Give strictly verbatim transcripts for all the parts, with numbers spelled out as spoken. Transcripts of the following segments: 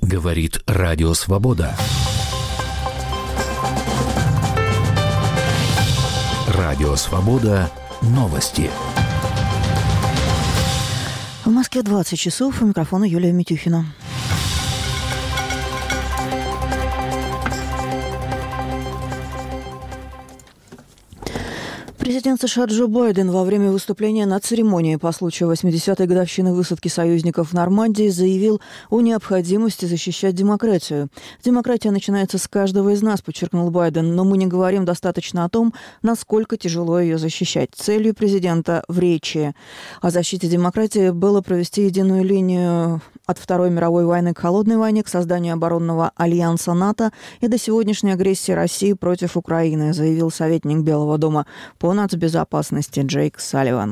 Говорит Радио Свобода. Радио Свобода. Новости. В Москве двадцать часов. У микрофона Юлия Митюхина. Президент США Джо Байден во время выступления на церемонии по случаю восьмидесятой годовщины высадки союзников в Нормандии заявил о необходимости защищать демократию. «Демократия начинается с каждого из нас», подчеркнул Байден, «но мы не говорим достаточно о том, насколько тяжело ее защищать». Целью президента в речи о защите демократии было провести единую линию от Второй мировой войны к Холодной войне, к созданию оборонного альянса НАТО и до сегодняшней агрессии России против Украины, заявил советник Белого дома по нацбезопасности Джейк Салливан.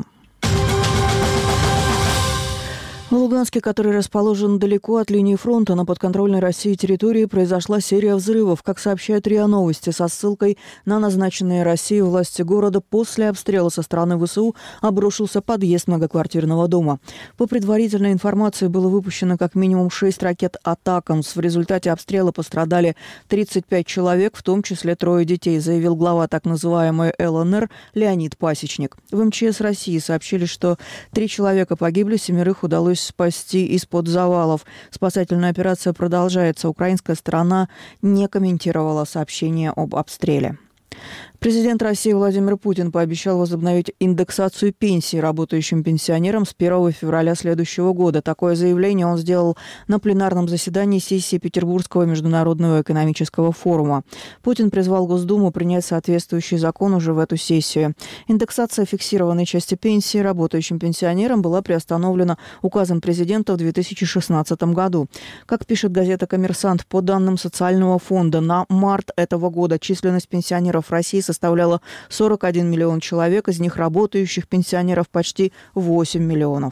В Луганске, который расположен далеко от линии фронта на подконтрольной России территории, произошла серия взрывов, как сообщают РИА Новости, со ссылкой на назначенные Россией власти города. После обстрела со стороны ВСУ обрушился подъезд многоквартирного дома. По предварительной информации было выпущено как минимум шесть ракет «Атакамс». В результате обстрела пострадали тридцать пять человек, в том числе трое детей, заявил глава так называемой эл эн эр Леонид Пасечник. В эм че эс России сообщили, что три человека погибли, семерых удалось спасти из-под завалов. Спасательная операция продолжается. Украинская сторона не комментировала сообщение об обстреле. Президент России Владимир Путин пообещал возобновить индексацию пенсий работающим пенсионерам с первого февраля следующего года. Такое заявление он сделал на пленарном заседании сессии Петербургского международного экономического форума. Путин призвал Госдуму принять соответствующий закон уже в эту сессию. Индексация фиксированной части пенсии работающим пенсионерам была приостановлена указом президента в две тысячи шестнадцатом году. Как пишет газета «Коммерсант», по данным социального фонда, на март этого года численность пенсионеров России составляла сорок один миллион человек, из них работающих пенсионеров почти восемь миллионов.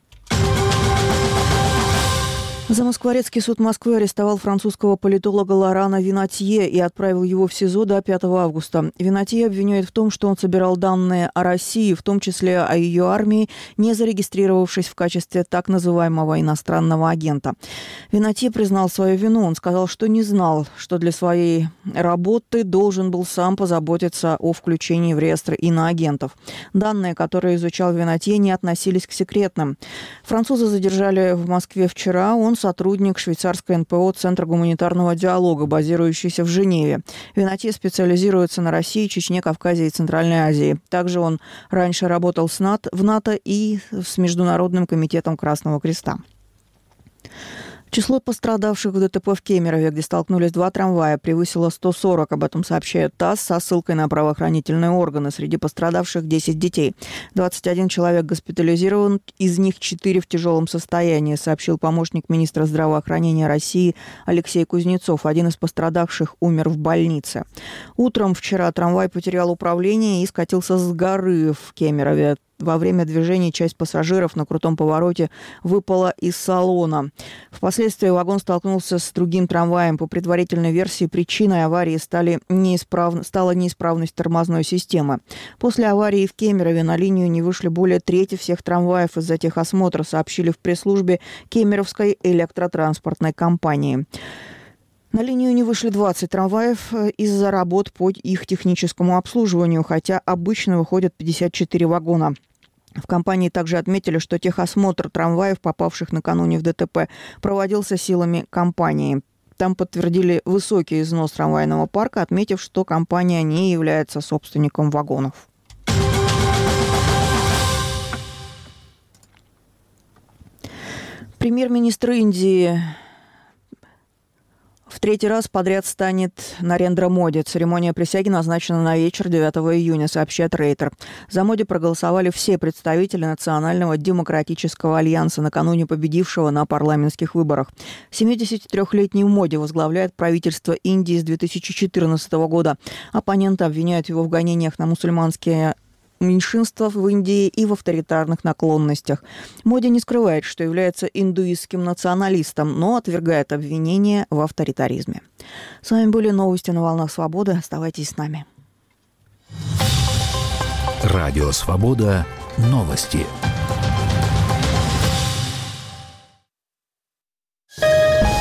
Замоскворецкий суд Москвы арестовал французского политолога Лорана Винатье и отправил его в СИЗО до пятого августа. Винатье обвиняет в том, что он собирал данные о России, в том числе о ее армии, не зарегистрировавшись в качестве так называемого иностранного агента. Винатье признал свою вину. Он сказал, что не знал, что для своей работы должен был сам позаботиться о включении в реестр иноагентов. Данные, которые изучал Винатье, не относились к секретным. Француза задержали в Москве вчера. Он сотрудник швейцарской эн пэ о «Центр гуманитарного диалога», базирующийся в Женеве. Винатье специализируется на России, Чечне, Кавказе и Центральной Азии. Также он раньше работал с НАТО, в НАТО и с Международным комитетом Красного Креста. Число пострадавших в дэ тэ пэ в Кемерове, где столкнулись два трамвая, превысило сто сорок. Об этом сообщает ТАСС со ссылкой на правоохранительные органы. Среди пострадавших десять детей. двадцать один человек госпитализирован, из них четыре в тяжелом состоянии, сообщил помощник министра здравоохранения России Алексей Кузнецов. Один из пострадавших умер в больнице. Утром вчера трамвай потерял управление и скатился с горы в Кемерове. Во время движения часть пассажиров на крутом повороте выпала из салона. Впоследствии вагон столкнулся с другим трамваем. По предварительной версии, причиной аварии стали неисправ... стала неисправность тормозной системы. После аварии в Кемерове на линию не вышли более трети всех трамваев из-за техосмотра, сообщили в пресс-службе Кемеровской электротранспортной компании. На линию не вышли двадцать трамваев из-за работ по их техническому обслуживанию, хотя обычно выходят пятьдесят четыре вагона. В компании также отметили, что техосмотр трамваев, попавших накануне в дэ тэ пэ, проводился силами компании. Там подтвердили высокий износ трамвайного парка, отметив, что компания не является собственником вагонов. Премьер-министр Индии в третий раз подряд станет Нарендра Моди. Церемония присяги назначена на вечер девятого июня, сообщает Рейтер. За Моди проголосовали все представители Национального демократического альянса, накануне победившего на парламентских выборах. семидесятитрёхлетний Моди возглавляет правительство Индии с две тысячи четырнадцатого года. Оппоненты обвиняют его в гонениях на мусульманские меньшинства в Индии и в авторитарных наклонностях. Моди не скрывает, что является индуистским националистом, но отвергает обвинения в авторитаризме. С вами были новости на «Волнах Свободы». Оставайтесь с нами. Радио Свобода. Новости.